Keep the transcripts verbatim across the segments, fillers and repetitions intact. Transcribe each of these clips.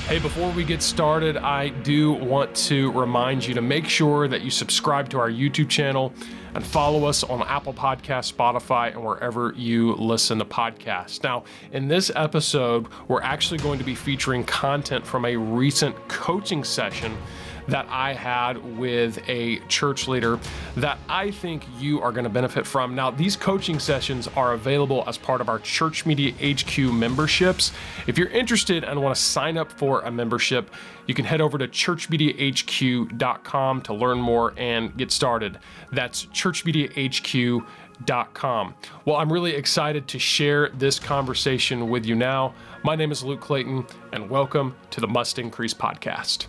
Hey, before we get started, I do want to remind you to make sure that you subscribe to our YouTube channel and follow us on Apple Podcasts, Spotify, and wherever you listen to podcasts. Now, in this episode, we're actually going to be featuring content from a recent coaching session that I had with a church leader that I think you are going to benefit from. Now, these coaching sessions are available as part of our Church Media H Q memberships. If you're interested and want to sign up for a membership, you can head over to church media h q dot com to learn more and get started. That's church media h q dot com. Well, I'm really excited to share this conversation with you now. My name is Luke Clayton, and welcome to the Must Increase podcast.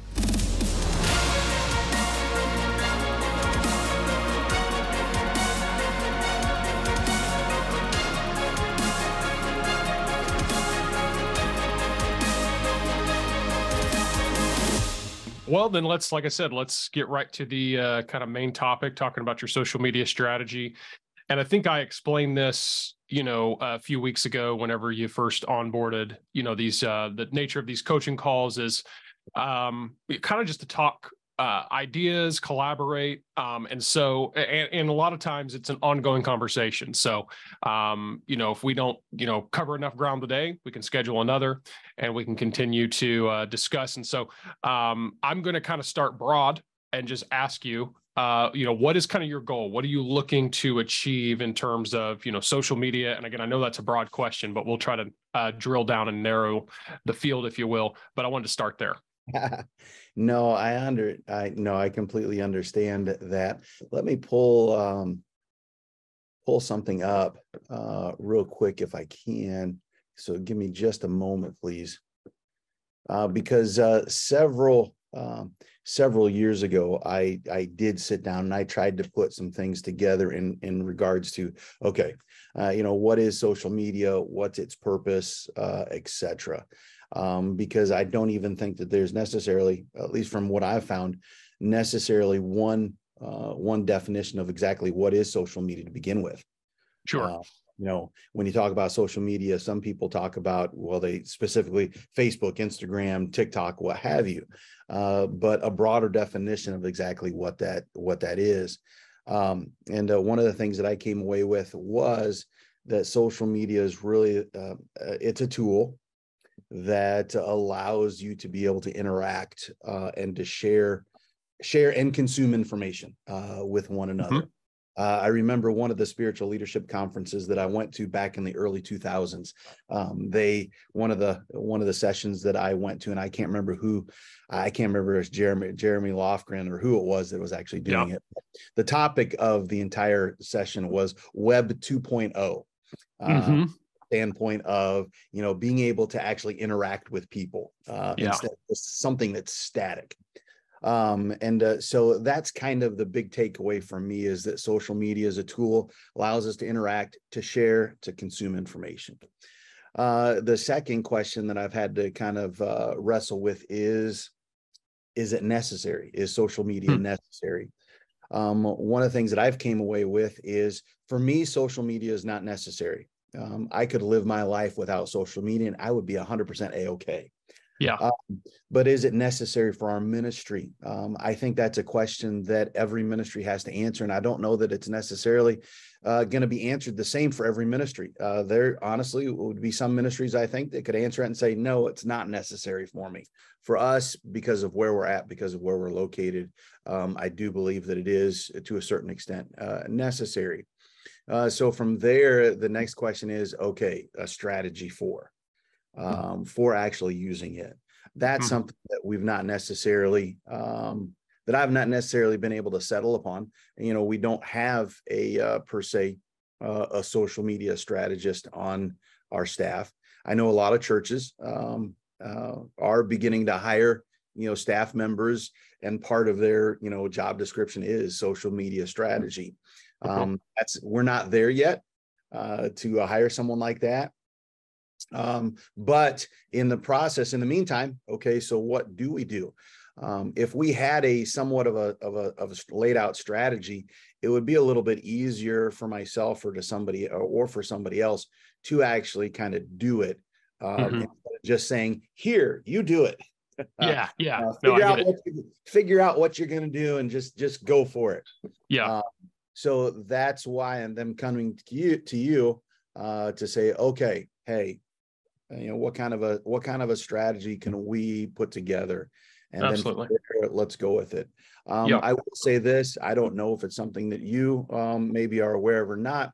Well, then let's, like I said, let's get right to the uh, kind of main topic, talking about your social media strategy. And I think I explained this, you know, a few weeks ago, whenever you first onboarded, you know, these, uh, the nature of these coaching calls is um, kind of just to talk uh, ideas, collaborate. Um, and so, and, and a lot of times it's an ongoing conversation. So, um, you know, if we don't, you know, cover enough ground today, we can schedule another and we can continue to uh, discuss. And so um, I'm going to kind of start broad and just ask you, uh, you know, what is kind of your goal? What are you looking to achieve in terms of, you know, social media? And again, I know that's a broad question, but we'll try to uh, drill down and narrow the field, if you will. But I wanted to start there. No, I under I no, I completely understand that. Let me pull um pull something up uh real quick if I can. So give me just a moment, please. Uh, because uh several um several years ago I I did sit down and I tried to put some things together in in regards to okay, uh, you know, what is social media, what's its purpose, uh, et cetera. Um, because I don't even think that there's necessarily, at least from what I've found, necessarily one uh, one definition of exactly what is social media to begin with. Sure. Uh, you know, when you talk about social media, some people talk about, well, they specifically Facebook, Instagram, TikTok, what have you, uh, but a broader definition of exactly what that what that is. Um, and uh, one of the things that I came away with was that social media is really uh, it's a tool that allows you to be able to interact uh, and to share, share and consume information uh, with one another. Mm-hmm. Uh, I remember one of the spiritual leadership conferences that I went to back in the early two thousands. Um, they one of the one of the sessions that I went to, and I can't remember who, I can't remember if it's Jeremy Jeremy Lofgren or who it was that was actually doing yeah. it. The topic of the entire session was Web two point oh. Mm-hmm. Uh, standpoint of, you know, being able to actually interact with people uh, yeah. instead of something that's static. Um, and uh, so that's kind of the big takeaway from me, is that social media as a tool allows us to interact, to share, to consume information. Uh, the second question that I've had to kind of uh, wrestle with is, is it necessary? Is social media hmm. necessary? Um, one of the things that I've came away with is, for me, social media is not necessary. Um, I could live my life without social media and I would be one hundred percent A-okay. Yeah. Um, but is it necessary for our ministry? Um, I think that's a question that every ministry has to answer. And I don't know that it's necessarily uh, going to be answered the same for every ministry. Uh, there honestly would be some ministries, I think, that could answer it and say, no, it's not necessary for me. For us, because of where we're at, because of where we're located, um, I do believe that it is, to a certain extent, uh, necessary. Uh, so from there, the next question is, okay, a strategy for, um, for actually using it. That's mm-hmm. something that we've not necessarily, um, that I've not necessarily been able to settle upon. You know, we don't have a, uh, per se, uh, a social media strategist on our staff. I know a lot of churches um, uh, are beginning to hire, you know, staff members, and part of their, you know, job description is social media strategy. Um, that's, we're not there yet uh, to uh, hire someone like that. Um, but in the process, in the meantime, okay, so what do we do? Um, if we had a somewhat of a, of a, of a laid out strategy, it would be a little bit easier for myself or to somebody or, or for somebody else to actually kind of do it. Um, mm-hmm. Instead of just saying, here, you do it. Yeah, yeah. uh, No, I figure get out it. what you, figure out what you're going to do and just just go for it. Yeah. Uh, so that's why, and them coming to you to you uh, to say, okay, hey, you know, what kind of a what kind of a strategy can we put together, and Absolutely. then there, let's go with it. Um, Yeah. I will say this: I don't know if it's something that you um, maybe are aware of or not,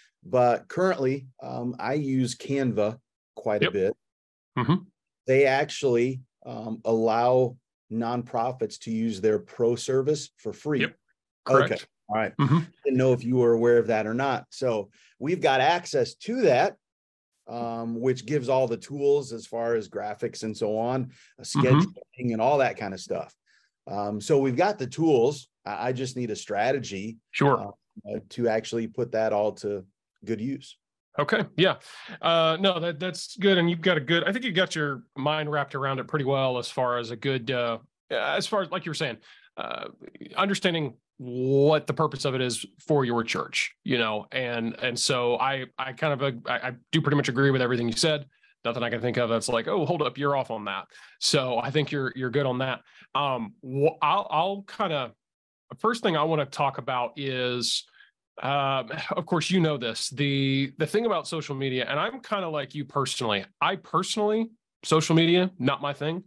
but currently um, I use Canva quite a Yep. bit. Mm-hmm. They actually um, allow nonprofits to use their pro service for free. Yep. Okay. Correct. All right. Mm-hmm. Didn't know if you were aware of that or not. So we've got access to that, um, which gives all the tools as far as graphics and so on, uh, scheduling Mm-hmm. and all that kind of stuff. Um, so we've got the tools. I, I just need a strategy Sure. uh, to actually put that all to good use. Okay. Yeah. Uh, no, that that's good. And you've got a good, I think you got your mind wrapped around it pretty well as far as a good, uh, as far as like you were saying, uh, understanding what the purpose of it is for your church, you know, and, and so I, I kind of, uh, I, I do pretty much agree with everything you said. Nothing I can think of that's like, oh, hold up, you're off on that. So I think you're, you're good on that. Um, wh- I'll, I'll kind of, first thing I want to talk about is, um, of course, you know this, the, the thing about social media, and I'm kind of like you personally, I personally, social media, not my thing.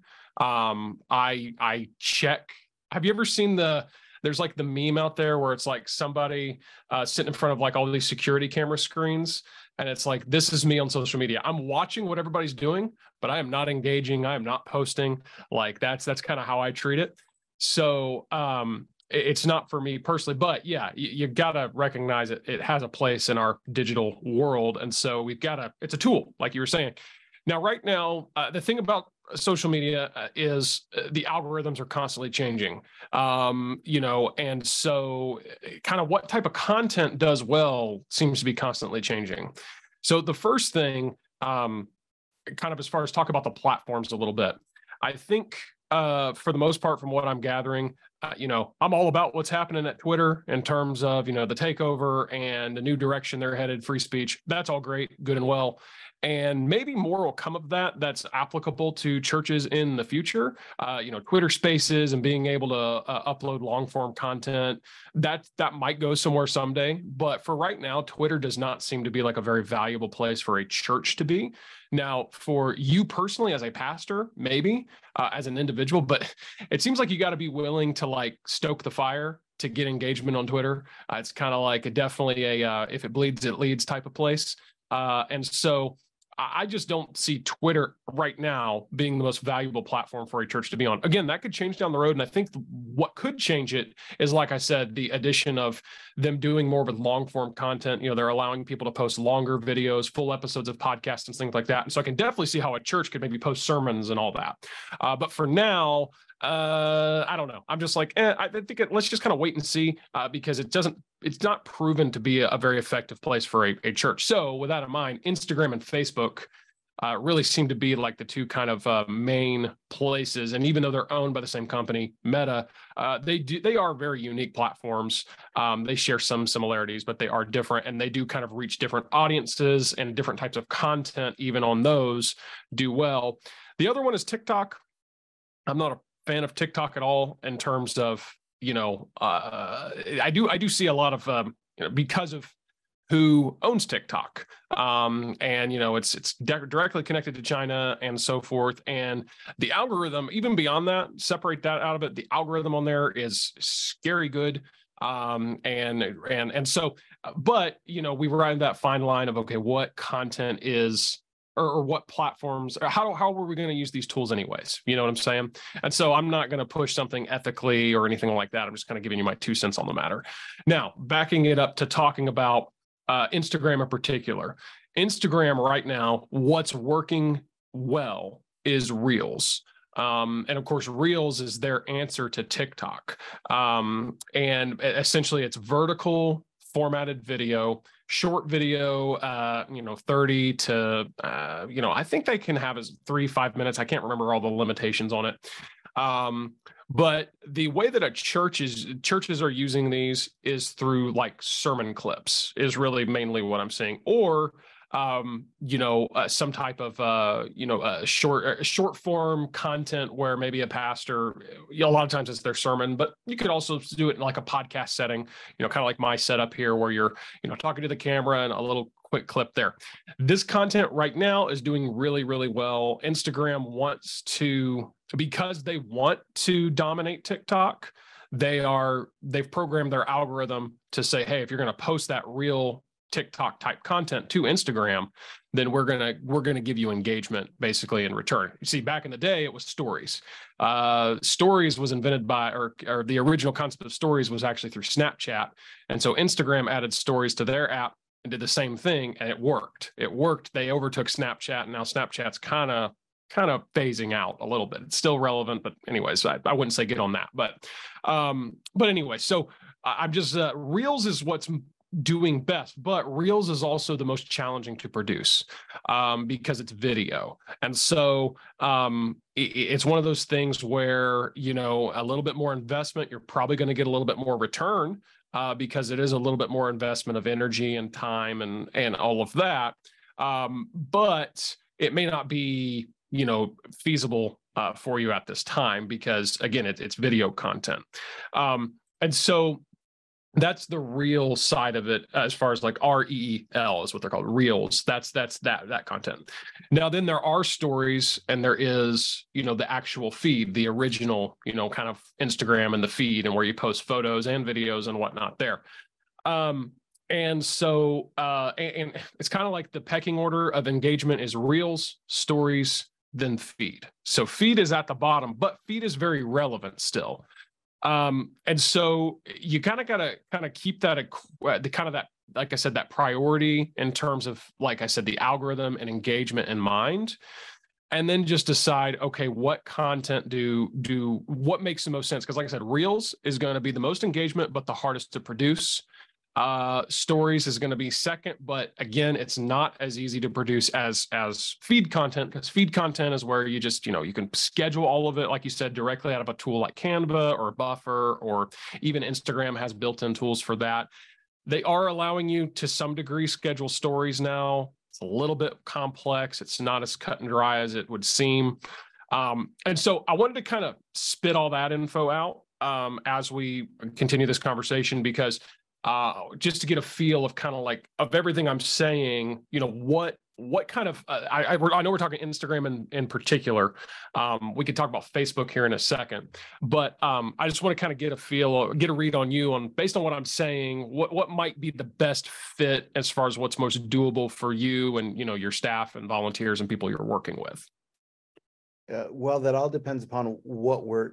Um, I, I check, have you ever seen the, there's like the meme out there where it's like somebody uh, sitting in front of like all these security camera screens. And it's like, this is me on social media. I'm watching what everybody's doing, but I am not engaging. I am not posting. Like that's, that's kind of how I treat it. So, um, it's not for me personally, but yeah, you, you got to recognize it. It has a place in our digital world. And so we've got to, it's a tool, like you were saying. Now, right now, uh, the thing about social media uh, is uh, the algorithms are constantly changing, um, you know, and so kind of what type of content does well seems to be constantly changing. So the first thing, um, kind of as far as talk about the platforms a little bit, I think uh, for the most part, from what I'm gathering, uh, you know, I'm all about what's happening at Twitter in terms of, you know, the takeover and the new direction they're headed, free speech. That's all great, good and well. And maybe more will come of that that's applicable to churches in the future. Uh, you know, Twitter Spaces and being able to uh, upload long form content, that that might go somewhere someday. But for right now, Twitter does not seem to be like a very valuable place for a church to be. Now, for you personally as a pastor, maybe uh, as an individual, but it seems like you got to be willing to like stoke the fire to get engagement on Twitter. Uh, it's kind of like a, definitely a uh, if it bleeds, it leads type of place. Uh, and so I just don't see Twitter right now being the most valuable platform for a church to be on. Again, that could change down the road. And I think what could change it is, like I said, the addition of them doing more with long form content. You know, they're allowing people to post longer videos, full episodes of podcasts and things like that. And so I can definitely see how a church could maybe post sermons and all that. Uh, but for now, uh, I don't know. I'm just like, eh, I think it, let's just kind of wait and see uh, because it doesn't, it's not proven to be a, a very effective place for a, a church. So with that in mind, Instagram and Facebook uh, really seem to be like the two kind of uh, main places. And even though they're owned by the same company, Meta, uh, they do, they are very unique platforms. Um, they share some similarities, but they are different and they do kind of reach different audiences and different types of content, even on those do well. The other one is TikTok. I'm not a fan of TikTok at all in terms of, you know, uh, I do I do see a lot of um, you know, because of who owns TikTok, um, and you know it's it's de- directly connected to China and so forth, and the algorithm even beyond that, separate that out of it. The algorithm on there is scary good. Um, and and and so, but you know, we ride that fine line of okay, what content is. Or, or what platforms, or how, how are we going to use these tools anyways? You know what I'm saying? And so I'm not going to push something ethically or anything like that. I'm just kind of giving you my two cents on the matter. Now, backing it up to talking about uh, Instagram in particular. Instagram right now, what's working well is Reels. Um, and of course, Reels is their answer to TikTok. Um, and essentially it's vertical formatted video, short video, uh, you know, thirty to, uh, you know, I think they can have as three, five minutes. I can't remember all the limitations on it. Um, but the way that a church is, churches are using these is through like sermon clips is really mainly what I'm seeing. Or um, you know, uh, some type of, uh, you know, uh, short, uh, short form content where maybe a pastor, you know, a lot of times it's their sermon, but you could also do it in like a podcast setting, you know, kind of like my setup here where you're, you know, talking to the camera and a little quick clip there. This content right now is doing really, really well. Instagram wants to, because they want to dominate TikTok, they are, they've programmed their algorithm to say, hey, if you're going to post that real TikTok type content to Instagram, then we're going to, we're going to give you engagement basically in return. You see, back in the day, it was stories. Uh, stories was invented by, or, or the original concept of stories was actually through Snapchat. And so Instagram added stories to their app and did the same thing, and it worked. It worked. They overtook Snapchat, and now Snapchat's kind of kind of phasing out a little bit. It's still relevant, but anyways, I, I wouldn't say get on that. But um, but anyway, so I'm just uh, Reels is what's doing best, but Reels is also the most challenging to produce um, because it's video, and so um, it, it's one of those things where, you know, a little bit more investment, you're probably going to get a little bit more return. Uh, because it is a little bit more investment of energy and time and and all of that, um, but it may not be, you know, feasible uh, for you at this time because again, it, it's video content, um, and so that's the real side of it as far as like R E E L is what they're called, Reels. That's that's that that content. Now then there are stories and there is, you know, the actual feed, the original, you know, kind of Instagram and the feed and where you post photos and videos and whatnot there. Um, and so uh, and, and it's kind of like the pecking order of engagement is Reels, stories, then feed. So feed is at the bottom, but feed is very relevant still. Um, and so you kind of got to kind of keep that, uh, the kind of that, like I said, that priority in terms of, like I said, the algorithm and engagement in mind, and then just decide, okay, what content do, do, what makes the most sense? Cause like I said, Reels is going to be the most engagement, but the hardest to produce. Uh, stories is going to be second, but again, it's not as easy to produce as as feed content, because feed content is where you just, you know, you can schedule all of it, like you said, directly out of a tool like Canva or Buffer, or even Instagram has built-in tools for that. They are allowing you to some degree schedule stories now. It's a little bit complex. It's not as cut and dry as it would seem. Um, and so I wanted to kind of spit all that info out um, as we continue this conversation, because uh, just to get a feel of kind of like of everything I'm saying, you know, what what kind of uh, I, I I know we're talking Instagram in in particular. Um, we could talk about Facebook here in a second, but um, I just want to kind of get a feel, get a read on you on, based on what I'm saying, what what might be the best fit as far as what's most doable for you and, you know, your staff and volunteers and people you're working with. Uh, well, that all depends upon what we're,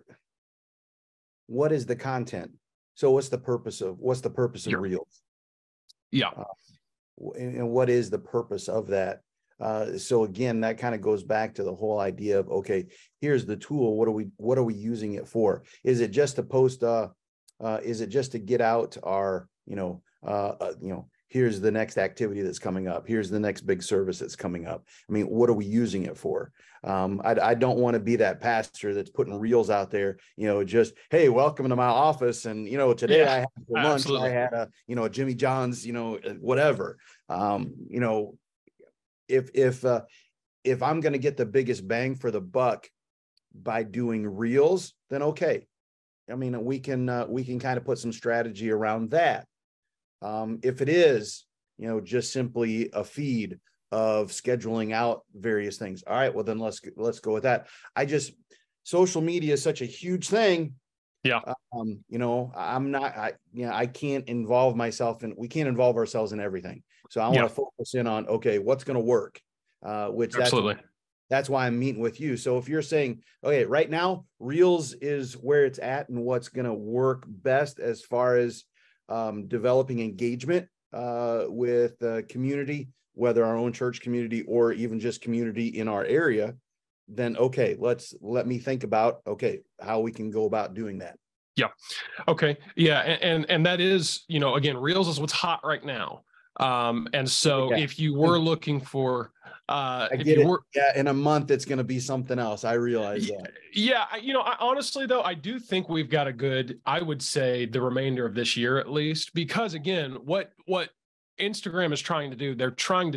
what is the content. So what's the purpose of, what's the purpose of Yeah. Reels? Yeah. Uh, and, and what is the purpose of that? Uh, so again, that kind of goes back to the whole idea of, okay, here's the tool. What are we, what are we using it for? Is it just to post, uh, uh, is it just to get out our, you know, uh, uh, you know, here's the next activity that's coming up. Here's the next big service that's coming up. I mean, what are we using it for? Um, I, I don't want to be that pastor that's putting Reels out there, you know, just, hey, welcome to my office. And, you know, today yeah, I had for lunch, absolutely. I had a, you know, a Jimmy John's, you know, whatever. Um, you know, if, if, uh, if I'm going to get the biggest bang for the buck by doing Reels, then okay. I mean, we can, uh, we can kind of put some strategy around that. Um, if it is, you know, just simply a feed of scheduling out various things. All right, well then let's let's go with that. I just, social media is such a huge thing. Yeah. Um, you know, I'm not, I, you know, I can't involve myself in, we can't involve ourselves in everything. So I want to yeah. focus in on, okay, what's going to work? Uh, which absolutely. That's, that's why I'm meeting with you. So if you're saying, okay, right now, Reels is where it's at and what's going to work best as far as um, developing engagement uh, with the community, whether our own church community or even just community in our area, then okay, let's let me think about, okay, how we can go about doing that. Yeah. Okay. Yeah. And, and, and that is, you know, again, Reels is what's hot right now. Um, and so yeah. if you were looking for, uh, I if get you it. were, yeah, in a month, it's going to be something else. I realize that. Yeah. You know, I, honestly though, I do think we've got a good, I would say the remainder of this year, at least, because again, what, what Instagram is trying to do, they're trying to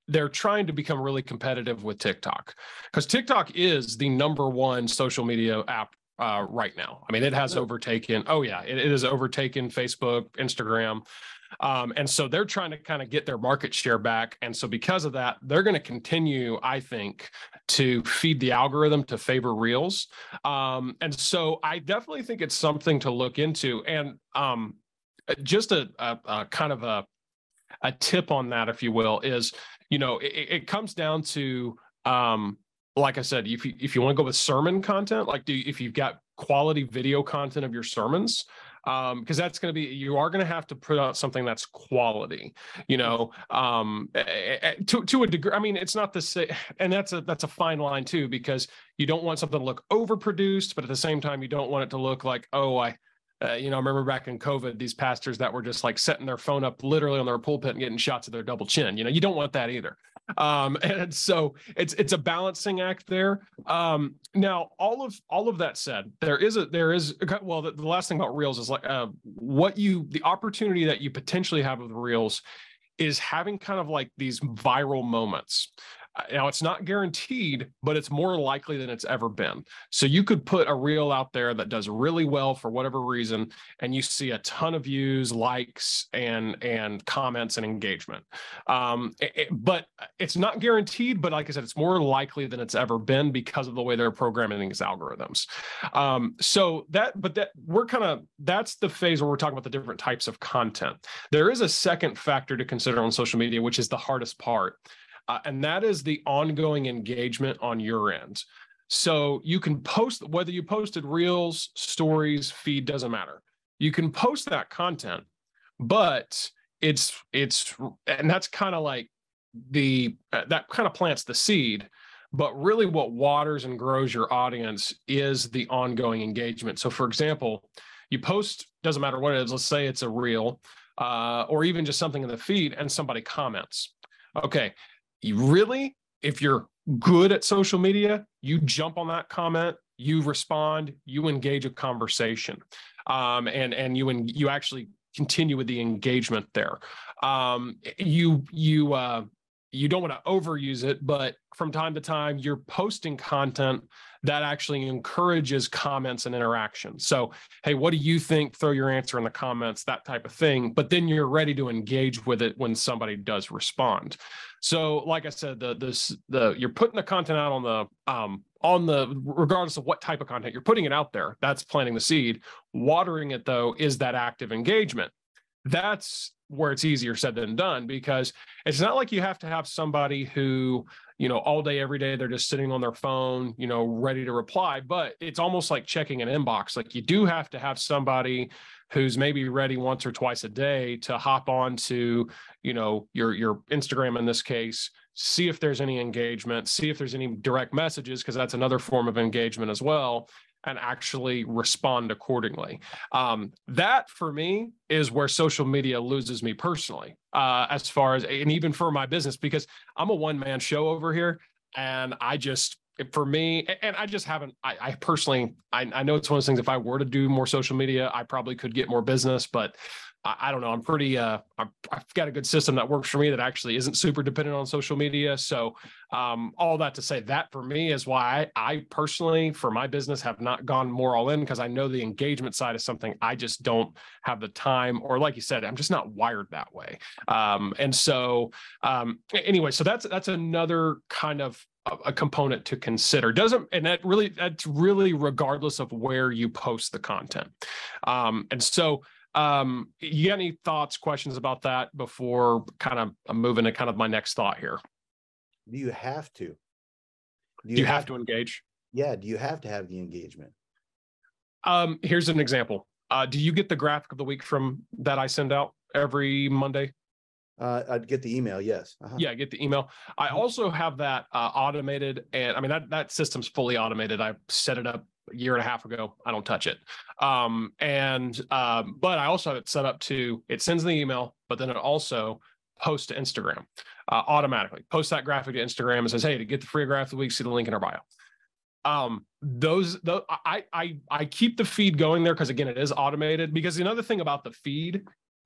they're trying to become really competitive with TikTok, because TikTok is the number one social media app uh, right now. I mean, it has overtaken. Oh yeah, it, it has overtaken Facebook, Instagram. Um, and so they're trying to kind of get their market share back. And so because of that, they're going to continue, I think, to feed the algorithm to favor Reels. Um, and so I definitely think it's something to look into. And um, just a, a, a kind of a, a tip on that, if you will, is, you know, it, it comes down to, um, like I said, if you, if you want to go with sermon content, like do, if you've got quality video content of your sermons, um, because that's going to be, you are going to have to put out something that's quality, you know, um, to, to a degree. I mean, it's not the same, and that's a, that's a fine line too, because you don't want something to look overproduced, but at the same time, you don't want it to look like, oh, I, Uh, you know, I remember back in COVID, these pastors that were just like setting their phone up literally on their pulpit and getting shots of their double chin. You know, you don't want that either. Um, and so it's it's a balancing act there. Um, now, all of all of that said, there is a there is well, the, the last thing about Reels is like uh, what you the opportunity that you potentially have with Reels is having kind of like these viral moments. Now, it's not guaranteed, but it's more likely than it's ever been. So you could put a reel out there that does really well for whatever reason, and you see a ton of views, likes, and and comments and engagement. Um, it, but it's not guaranteed, but like I said, it's more likely than it's ever been because of the way they're programming these algorithms. Um, so that, but that we're kind of, that's the phase where we're talking about the different types of content. There is a second factor to consider on social media, which is the hardest part. Uh, and that is the ongoing engagement on your end. So you can post, whether you posted reels, stories, feed, doesn't matter. You can post that content, but it's, it's, and that's kind of like the, uh, that kind of plants the seed, but really what waters and grows your audience is the ongoing engagement. So for example, you post, doesn't matter what it is, let's say it's a reel, uh, or even just something in the feed and somebody comments. Okay. You really, if you're good at social media, you jump on that comment, you respond, you engage a conversation, um, and and you and you actually continue with the engagement there. Um, you you uh, you don't want to overuse it, but from time to time, you're posting content that actually encourages comments and interaction. So, hey, what do you think? Throw your answer in the comments, that type of thing. But then you're ready to engage with it when somebody does respond. So, like I said, the this the you're putting the content out on the um on the regardless of what type of content you're putting it out there. That's planting the seed. Watering it though is that active engagement. That's where it's easier said than done, because it's not like you have to have somebody who, you know, all day, every day, they're just sitting on their phone, you know, ready to reply, but it's almost like checking an inbox. Like you do have to have somebody who's maybe ready once or twice a day to hop on to, you know, your, your Instagram in this case, see if there's any engagement, see if there's any direct messages, because that's another form of engagement as well, and actually respond accordingly. Um, that for me is where social media loses me personally, uh, as far as, and even for my business, because I'm a one-man show over here, and I just, for me, and I just haven't, I, I personally, I, I know it's one of those things, if I were to do more social media, I probably could get more business, but I, I don't know. I'm pretty, uh, I'm, I've got a good system that works for me that actually isn't super dependent on social media. So um, all that to say, that for me is why I, I personally, for my business, have not gone more all in, because I know the engagement side is something I just don't have the time, or like you said, I'm just not wired that way. Um, and so um, anyway, so that's, that's another kind of a component to consider. Doesn't, and that really, that's really regardless of where you post the content. Um, and so um, you got any thoughts, questions about that before kind of I'm moving to kind of my next thought here? Do you have to? Do you, do you have, have to engage? Yeah. Do you have to have the engagement? Um, here's an example. Uh, do you get the graphic of the week from that I send out every Monday? Uh, I'd get the email. Yes. Uh-huh. Yeah, I get the email. I also have that uh, automated, and I mean, that, that system's fully automated. I set it up a year and a half ago. I don't touch it. Um, and, um, but I also have it set up to, it sends the email, but then it also posts to Instagram uh, automatically. Post that graphic to Instagram and says, hey, to get the free graphic of the week, see the link in our bio. Um, those, those I, I, I keep the feed going there because, again, it is automated. Because another thing about the feed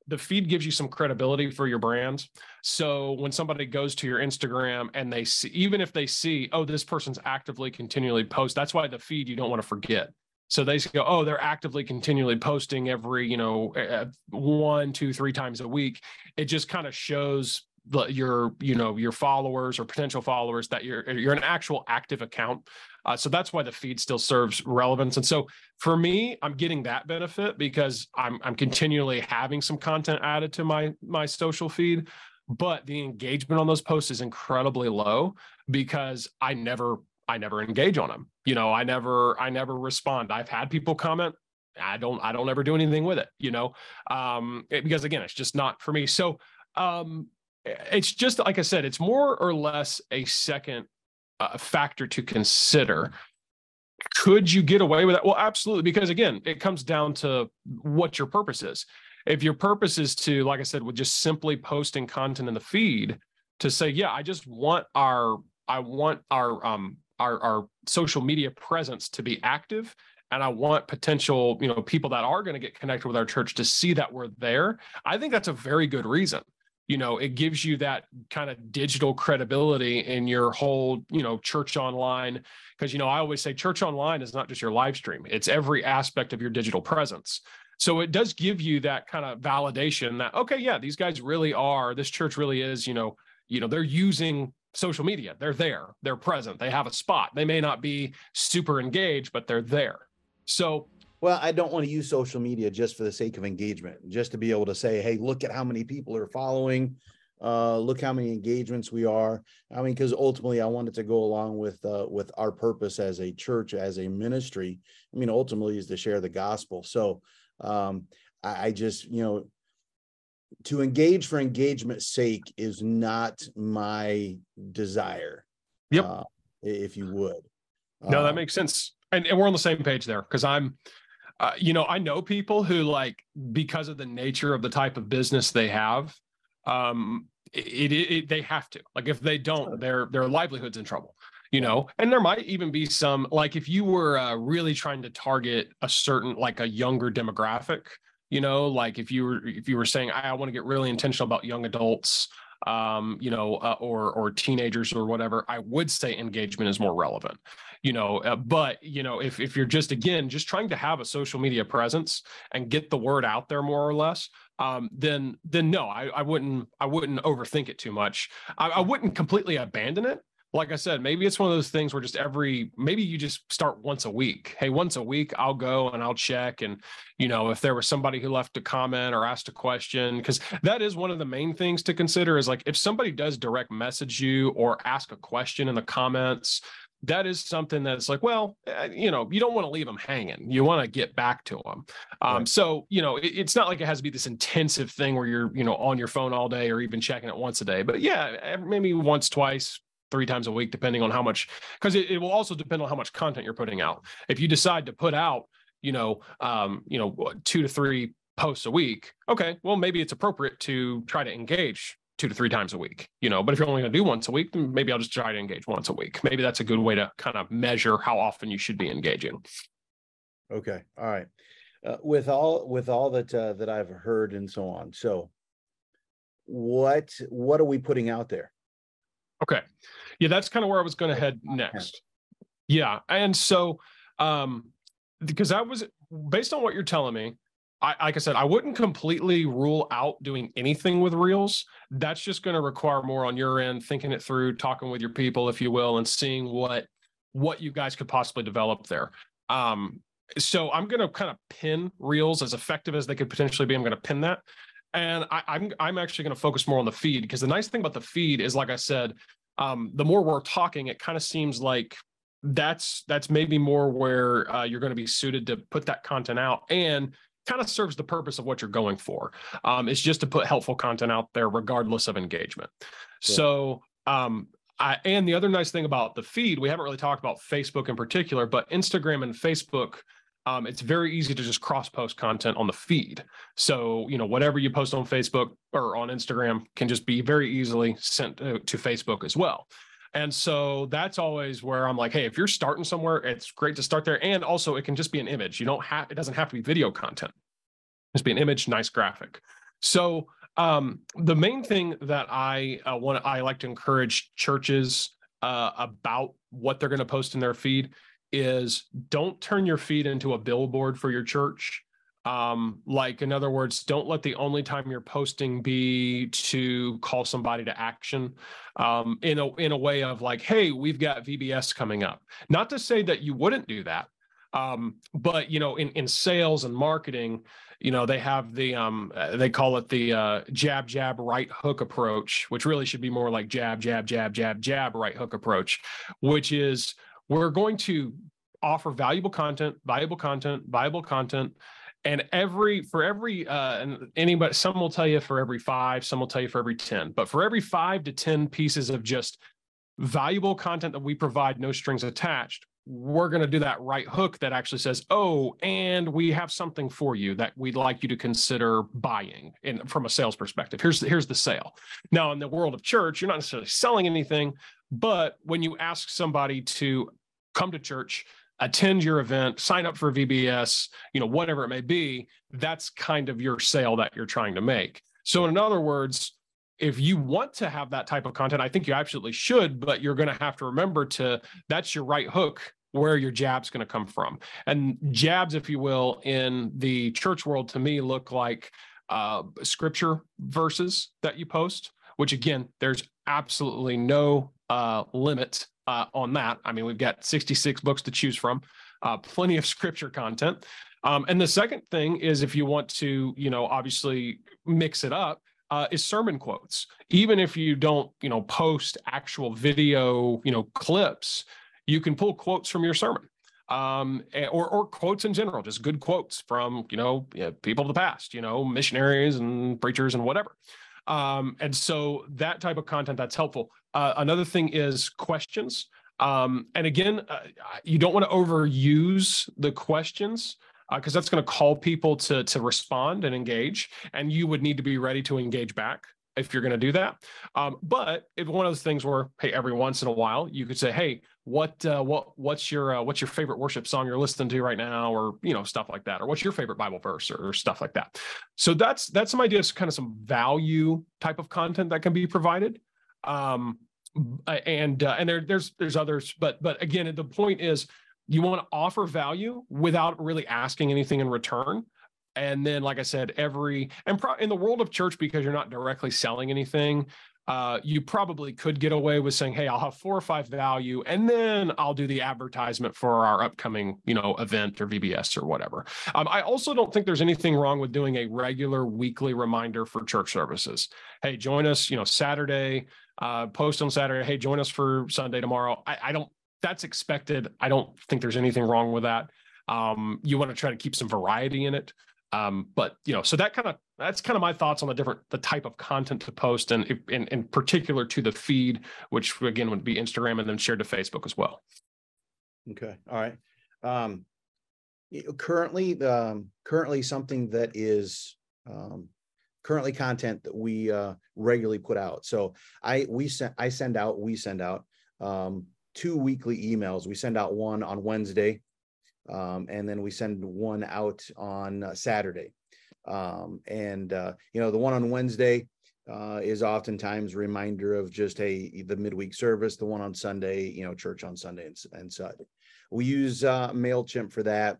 the feed gives you some credibility for your brand. So when somebody goes to your Instagram and they see, even if they see, oh, this person's actively continually post, that's why the feed you don't want to forget. So they go, oh, they're actively continually posting every, you know, uh, one, two, three times a week. It just kind of shows the, your, you know, your followers or potential followers that you're, you're an actual active account. Uh, so that's why the feed still serves relevance. And so for me, I'm getting that benefit because I'm, I'm continually having some content added to my, my social feed, but the engagement on those posts is incredibly low because I never, I never engage on them. You know, I never, I never respond. I've had people comment. I don't, I don't ever do anything with it, you know, um, it, because again, it's just not for me. So um, it's just, like I said, it's more or less a second uh, factor to consider. Could you get away with that? Well, absolutely. Because again, it comes down to what your purpose is. If your purpose is to, like I said, with just simply posting content in the feed to say, yeah, I just want our, I want our, um, our, our social media presence to be active. And I want potential, you know, people that are going to get connected with our church to see that we're there. I think that's a very good reason. You know, it gives you that kind of digital credibility in your whole, you know, church online. Because, you know, I always say church online is not just your live stream. It's every aspect of your digital presence. So it does give you that kind of validation that, okay, yeah, these guys really are, this church really is, you know, you know, they're using social media. They're there, they're present, they have a spot. They may not be super engaged, but they're there. So, well, I don't want to use social media just for the sake of engagement, just to be able to say, hey, look at how many people are following. Uh, look how many engagements we are. I mean, because ultimately I wanted to go along with uh, with our purpose as a church, as a ministry. I mean, ultimately is to share the gospel. So um, I, I just, you know, to engage for engagement's sake is not my desire. Yep. Uh, if you would. No, that um, makes sense. And, and we're on the same page there because I'm, uh, you know, I know people who like, because of the nature of the type of business they have, um, it, it, it they have to, like, if they don't, Sure. their, their livelihood's in trouble, you Yeah. know, and there might even be some, like if you were uh, really trying to target a certain, like a younger demographic, you know, like if you were, if you were saying, I, I want to get really intentional about young adults, um, you know, uh, or, or teenagers or whatever, I would say engagement is more relevant. You know, uh, but, you know, if, if you're just, again, just trying to have a social media presence and get the word out there more or less, um, then, then no, I, I wouldn't, I wouldn't overthink it too much. I, I wouldn't completely abandon it. Like I said, maybe it's one of those things where just every, maybe you just start once a week. Hey, once a week, I'll go and I'll check. And, you know, if there was somebody who left a comment or asked a question, because that is one of the main things to consider is like, if somebody does direct message you or ask a question in the comments, that is something that's like, well, you know, you don't want to leave them hanging. You want to get back to them. Um, Right. So, you know, it, it's not like it has to be this intensive thing where you're, you know, on your phone all day or even checking it once a day. But yeah, maybe once, twice, three times a week, depending on how much, because it, it will also depend on how much content you're putting out. If you decide to put out, you know, um, you know, two to three posts a week, okay, well, maybe it's appropriate to try to engage two to three times a week, you know, but if you're only going to do once a week, then maybe I'll just try to engage once a week. Maybe that's a good way to kind of measure how often you should be engaging. Okay. All right. Uh, with all, with all that, uh, that I've heard and so on. So what, what are we putting out there? Okay. Yeah, that's kind of where I was going to head next. Yeah. And so, um, because that was based on what you're telling me, I, like I said, I wouldn't completely rule out doing anything with Reels. That's just going to require more on your end, thinking it through, talking with your people, if you will, and seeing what, what you guys could possibly develop there. Um, so I'm going to kind of pin Reels as effective as they could potentially be. I'm going to pin that. And I, I'm, I'm actually going to focus more on the feed, because the nice thing about the feed is, like I said, um, the more we're talking, it kind of seems like that's, that's maybe more where uh, you're going to be suited to put that content out, and kind of serves the purpose of what you're going for. Um, it's just to put helpful content out there, regardless of engagement. Sure. So, um, I, and the other nice thing about the feed, we haven't really talked about Facebook in particular, but Instagram and Facebook, um, it's very easy to just cross-post content on the feed. So, you know, whatever you post on Facebook or on Instagram can just be very easily sent to, to Facebook as well. And so that's always where I'm like, hey, if you're starting somewhere, it's great to start there. And also it can just be an image. You don't have, it doesn't have to be video content. Just be an image, nice graphic. So um, the main thing that I uh, want, I like to encourage churches uh, about what they're going to post in their feed is don't turn your feed into a billboard for your church. Um, like, in other words, don't let the only time you're posting be to call somebody to action, um, in a, in a way of like, hey, we've got V B S coming up. Not to say that you wouldn't do that. Um, but, you know, in, in sales and marketing, you know, they have the, um, they call it the uh, jab, jab, right hook approach, which really should be more like jab, jab, jab, jab, jab, right hook approach, which is we're going to offer valuable content, valuable content, valuable content. And every, for every, uh, and anybody, some will tell you for every five, some will tell you for every ten, but for every five to ten pieces of just valuable content that we provide, no strings attached, we're going to do that right hook that actually says, oh, and we have something for you that we'd like you to consider buying in, from a sales perspective. Here's, here's the sale. Now, in the world of church, you're not necessarily selling anything, but when you ask somebody to come to church, attend your event, sign up for V B S, you know, whatever it may be, that's kind of your sale that you're trying to make. So in other words, if you want to have that type of content, I think you absolutely should, but you're going to have to remember to, that's your right hook where your jab's going to come from. And jabs, if you will, in the church world, to me, look like uh, scripture verses that you post, which again, there's absolutely no uh, limit uh, on that. I mean, we've got sixty-six books to choose from, uh, plenty of scripture content. Um, and the second thing is if you want to, you know, obviously mix it up, Uh, is sermon quotes. Even if you don't, you know, post actual video, you know, clips, you can pull quotes from your sermon, um, or or quotes in general, just good quotes from, you know, you know, people of the past, you know, missionaries and preachers and whatever. Um, and so that type of content, that's helpful. Uh, another thing is questions. Um, and again, uh, you don't want to overuse the questions, because uh, that's going to call people to, to respond and engage, and you would need to be ready to engage back if you're going to do that. Um, but if one of those things where, hey, every once in a while, you could say, hey, what uh, what what's your uh, what's your favorite worship song you're listening to right now, or you know, stuff like that, or what's your favorite Bible verse, or, or stuff like that. So that's that's some ideas, kind of some value type of content that can be provided. Um, and uh, and there there's there's others, but but again, the point is, you want to offer value without really asking anything in return. And then, like I said, every, and pro, in the world of church, because you're not directly selling anything, uh, you probably could get away with saying, hey, I'll have four or five value, and then I'll do the advertisement for our upcoming, you know, event or V B S or whatever. Um, I also don't think there's anything wrong with doing a regular weekly reminder for church services. Hey, join us, you know, Saturday, uh, post on Saturday. Hey, join us for Sunday tomorrow. I, I don't, that's expected. I don't think there's anything wrong with that. Um, you want to try to keep some variety in it. Um, but, you know, so that kind of, that's kind of my thoughts on the different, the type of content to post, and in, in particular to the feed, which again would be Instagram and then shared to Facebook as well. Okay. All right. Um, currently, um, currently something that is, um, currently content that we, uh, regularly put out. So I, we send, I send out, we send out, um, two weekly emails. We send out one on Wednesday, um, and then we send one out on uh, Saturday. Um, and, uh, you know, the one on Wednesday uh, is oftentimes a reminder of just, hey, the midweek service. The one on Sunday, you know, church on Sunday and, and such. We use uh, MailChimp for that.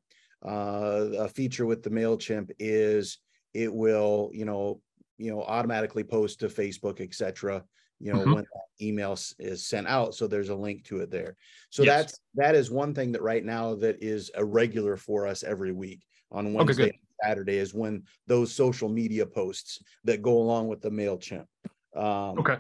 Uh, a feature with the MailChimp is it will, you know, you know, automatically post to Facebook, et cetera, you know, mm-hmm. when that email is sent out. So there's a link to it there. So yes. that's, that is one thing that right now that is a regular for us every week on Wednesday okay, and Saturday is when those social media posts that go along with the MailChimp. Um, okay.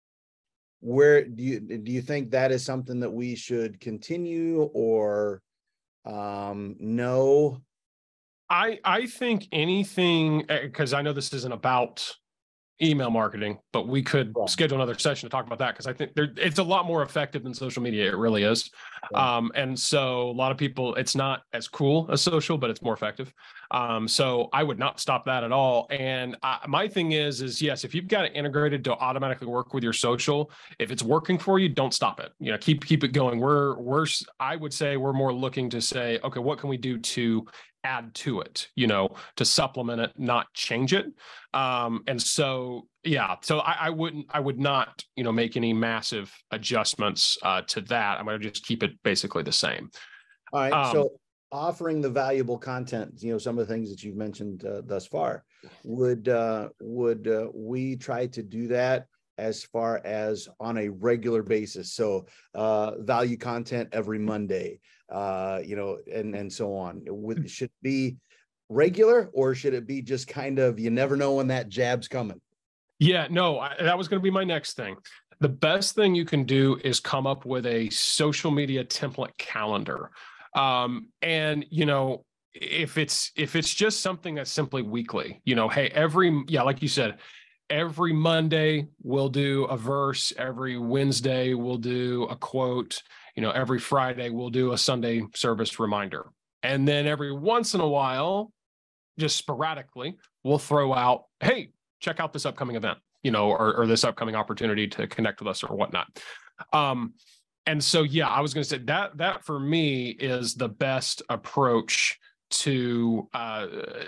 Where do you, do you think that is something that we should continue or um, no? I, I think anything, because I know this isn't about email marketing, but we could yeah. schedule another session to talk about that, because I think there, it's a lot more effective than social media. It really is. Yeah. Um, and so a lot of people, it's not as cool as social, but it's more effective. Um, so I would not stop that at all. And I, my thing is, is yes, if you've got it integrated to automatically work with your social, if it's working for you, don't stop it. You know, keep, keep it going. We're, we're, I would say we're more looking to say, okay, what can we do to add to it, you know, to supplement it, not change it. Um, and so, yeah, so I, I wouldn't, I would not, you know, make any massive adjustments uh, to that. I'm going to just keep it basically the same. All right. Um, so offering the valuable content, you know, some of the things that you've mentioned uh, thus far, would, uh, would uh, we try to do that as far as on a regular basis? So uh, value content every Monday, uh, you know, and, and so on. Would, should it be regular, or should it be just kind of, you never know when that jab's coming? Yeah, no, I, that was going to be my next thing. The best thing you can do is come up with a social media template calendar. Um, and, you know, if it's, if it's just something that's simply weekly, you know, hey, every, yeah, like you said, every Monday we'll do a verse, every Wednesday we'll do a quote, you know, every Friday we'll do a Sunday service reminder. And then every once in a while, just sporadically, we'll throw out, hey, check out this upcoming event, you know, or, or this upcoming opportunity to connect with us or whatnot. Um, and so, yeah, I was going to say that, that for me is the best approach to, uh,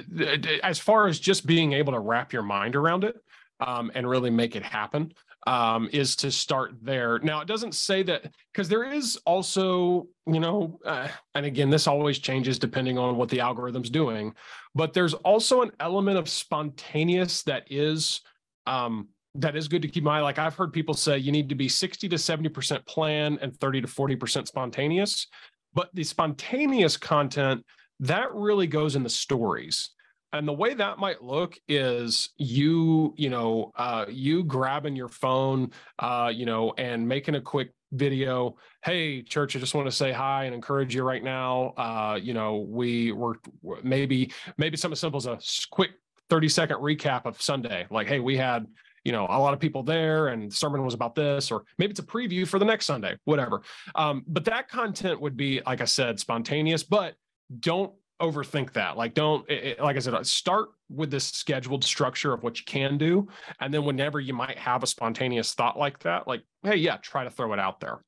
as far as just being able to wrap your mind around it um, and really make it happen, um, is to start there. Now, it doesn't say that, because there is also, you know, uh, and again, this always changes depending on what the algorithm's doing, but there's also an element of spontaneous that is, um, that is good to keep in mind. Like I've heard people say you need to be sixty to seventy percent plan and thirty to forty percent spontaneous, but the spontaneous content that really goes in the stories. And the way that might look is you, you know, uh, you grabbing your phone, uh, you know, and making a quick video. Hey, church, I just want to say hi and encourage you right now. Uh, you know, we were maybe, maybe something as simple as a quick thirty second recap of Sunday. Like, hey, we had, you know, a lot of people there and the sermon was about this, or maybe it's a preview for the next Sunday, whatever. Um, but that content would be, like I said, spontaneous, but don't overthink that. Like, don't, it, like I said, start with this scheduled structure of what you can do. And then whenever you might have a spontaneous thought like that, like, hey, yeah, try to throw it out there.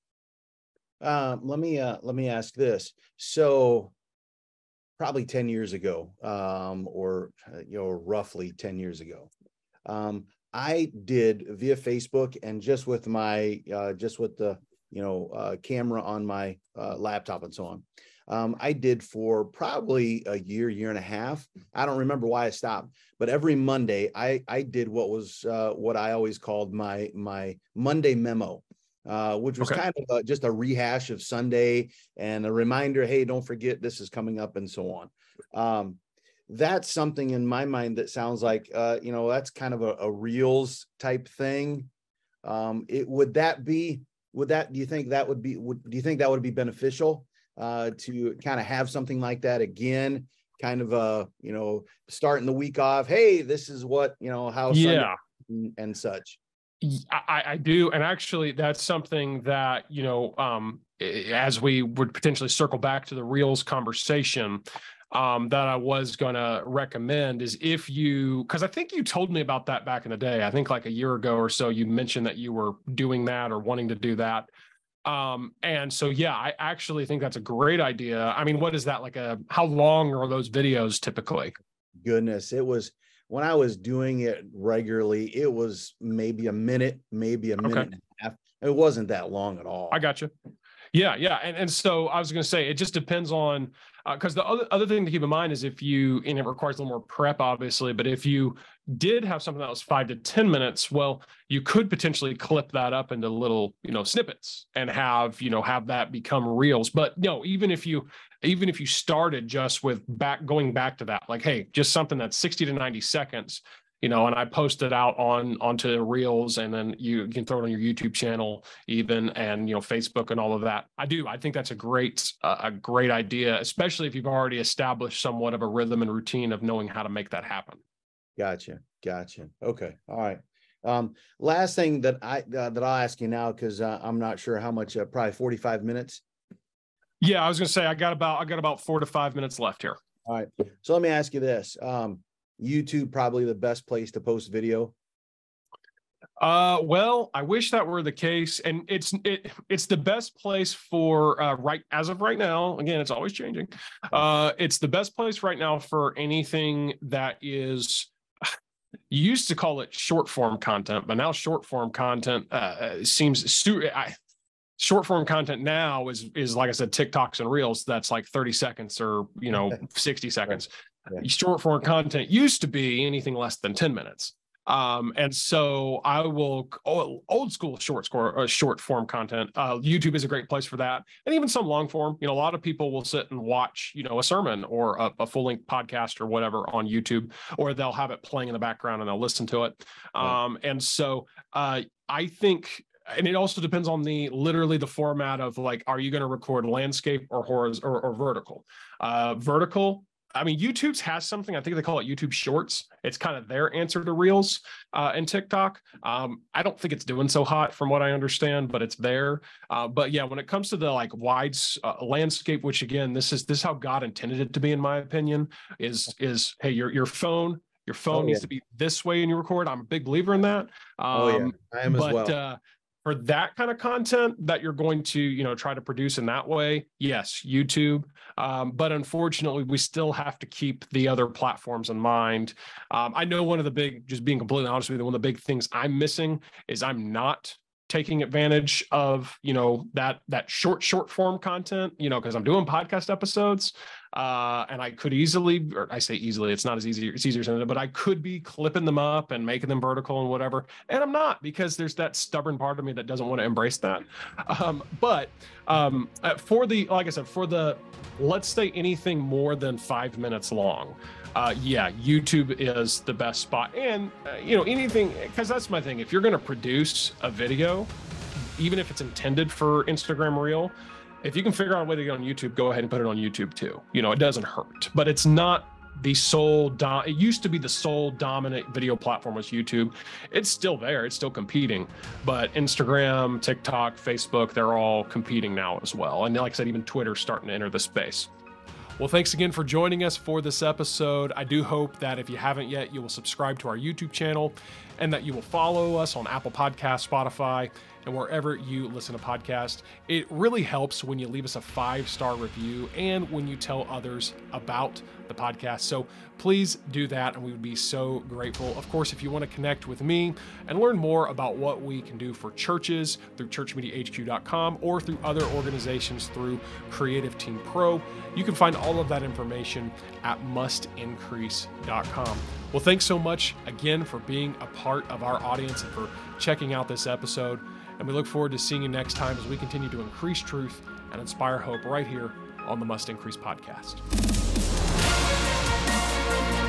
Um, let me, uh, let me ask this. So probably ten years ago, um, or, you know, roughly ten years ago, um, I did via Facebook and just with my, uh, just with the, you know, uh, camera on my uh, laptop and so on. Um, I did for probably a year, year and a half. I don't remember why I stopped, but every Monday I, I did what was uh, what I always called my, my Monday memo, uh, which was okay. kind of a, just a rehash of Sunday and a reminder, hey, don't forget this is coming up and so on. Um, that's something in my mind that sounds like, uh, you know, that's kind of a, a Reels type thing. Um, it, would that be, would that, do you think that would be, would, do you think that would be beneficial uh, to kind of have something like that again, kind of, uh, you know, starting the week off, hey, this is what, you know, how yeah. Sunday and such. I, I do. And actually that's something that, you know, um, as we would potentially circle back to the Reels conversation, um, that I was going to recommend is if you, because I think you told me about that back in the day. I think like a year ago or so, you mentioned that you were doing that or wanting to do that. Um, and so, yeah, I actually think that's a great idea. I mean, what is that like a, how long are those videos typically? Goodness, it was, when I was doing it regularly, it was maybe a minute, maybe a minute okay. and a half. It wasn't that long at all. I got you. Yeah, yeah. And, and so I was going to say, it just depends on, because uh, the other, other thing to keep in mind is if you, and it requires a little more prep, obviously, but if you did have something that was five to ten minutes, well, you could potentially clip that up into little, you know, snippets and have, you know, have that become reels. But no, even if you, even if you started just with back, going back to that, like, hey, just something that's sixty to ninety seconds, you know, and I post it out on onto Reels, and then you, you can throw it on your YouTube channel even, and, you know, Facebook and all of that. I do. I think that's a great, uh, a great idea, especially if you've already established somewhat of a rhythm and routine of knowing how to make that happen. Gotcha. Gotcha. Okay. All right. Um, last thing that I, uh, that I'll ask you now, cause uh, I'm not sure how much, uh, probably forty-five minutes. Yeah. I was going to say, I got about, I got about four to five minutes left here. All right. So let me ask you this. Um, YouTube probably the best place to post video? Uh, well, I wish that were the case, and it's it it's the best place for uh, right as of right now. Again, it's always changing. Uh, it's the best place right now for anything that is. You used to call it short form content, but now short form content uh, seems stu- I, short form content now is is like I said, TikToks and Reels. That's like thirty seconds or you know sixty seconds. Right. Yeah. Short form content used to be anything less than ten minutes. Um, and so I will oh, old school short score, uh, short form content. Uh, YouTube is a great place for that. And even some long form, you know, a lot of people will sit and watch, you know, a sermon or a, a full length podcast or whatever on YouTube, or they'll have it playing in the background and they'll listen to it. Um, and so, uh, I think, and it also depends on the, literally the format of like, are you going to record landscape or horizontal or, or vertical? Uh, vertical, I mean, YouTube's has something, I think they call it YouTube Shorts. It's kind of their answer to Reels uh, and TikTok. Um, I don't think it's doing so hot from what I understand, but it's there. Uh, but yeah, when it comes to the like wide uh, landscape, which again, this is this is how God intended it to be, in my opinion, is, is hey, your, your phone, your phone oh, needs yeah. to be this way in your record. I'm a big believer in that. Um, oh yeah, I am as but, well. Uh, For that kind of content that you're going to, you know, try to produce in that way, yes, YouTube. Um, but unfortunately, we still have to keep the other platforms in mind. Um, I know one of the big, just being completely honest with you, one of the big things I'm missing is I'm not taking advantage of, you know, that that short, short form content, you know, because I'm doing podcast episodes. Uh, and I could easily, or I say easily, it's not as easy, it's easier said, but I could be clipping them up and making them vertical and whatever. And I'm not, because there's that stubborn part of me that doesn't want to embrace that. Um, but um, for the, like I said, for the, let's say anything more than five minutes long. Uh, yeah, YouTube is the best spot. And, uh, you know, anything, because that's my thing. If you're going to produce a video, even if it's intended for Instagram Reel, if you can figure out a way to get on YouTube, go ahead and put it on YouTube too. You know, it doesn't hurt, but it's not the sole, do- it used to be the sole dominant video platform was YouTube. It's still there. It's still competing, but Instagram, TikTok, Facebook, they're all competing now as well. And like I said, even Twitter's starting to enter the space. Well, thanks again for joining us for this episode. I do hope that if you haven't yet, you will subscribe to our YouTube channel and that you will follow us on Apple Podcasts, Spotify, and wherever you listen to podcasts. It really helps when you leave us a five-star review and when you tell others about the podcast. So please do that, and we would be so grateful. Of course, if you want to connect with me and learn more about what we can do for churches through church media h q dot com or through other organizations through Creative Team Pro, you can find all of that information at must increase dot com. Well, thanks so much again for being a part of our audience and for checking out this episode. And we look forward to seeing you next time as we continue to increase truth and inspire hope right here on the Must Increase podcast.